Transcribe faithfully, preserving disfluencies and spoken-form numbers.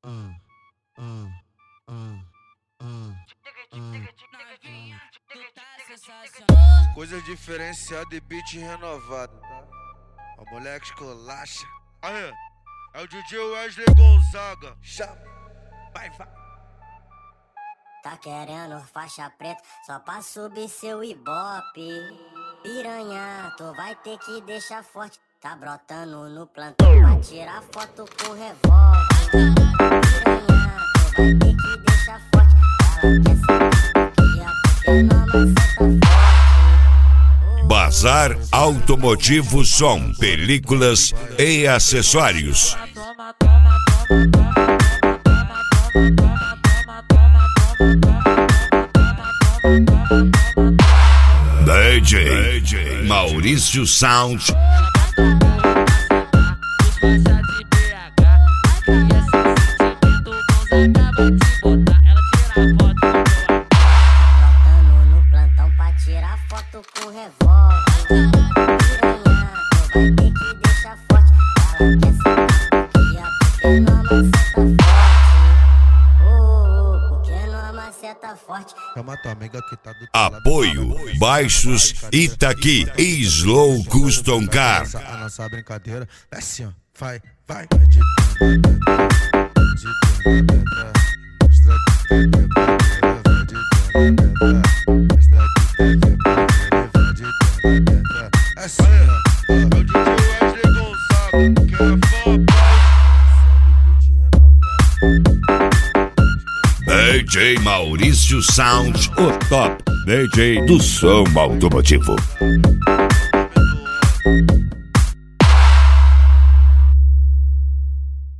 Uh, uh, uh, uh, uh. Coisa diferenciada e beat renovado, tá? A moleque escolacha. Aí, é o D J Wesley Gonzaga. Chama, vai, vai. Tá querendo faixa preta só pra subir seu ibope. Piranha, tu vai ter que deixar forte. Tá brotando no plantão pra tirar foto com revólver. Piranha, tu vai ter que deixar forte. Ela quer sentar porque a pequena maceta forte. Bazar Automotivo Som, películas e acessórios. D J, D J Maurício Sound. No plantão pra tirar foto com revólver. Piranha, tu vai ter que deixar forte. Ela quer sentar porque a pequena maceta forte. Oh, porque não maceta forte. Chama tua amiga que tá do teu lado. Apoio Baixos Itaqui Slow Custom Car. A nossa brincadeira é assim, ó. Vai, vai. Vai de pedra, de pedra, mostra que tem quebradeira. Vai de pedra, mostra que tem quebradeira. Vai de pedra, é assim, ó. É o D J Wesley Gonzaga, que é fã, D J Maurício Sound, o top D J do som automotivo.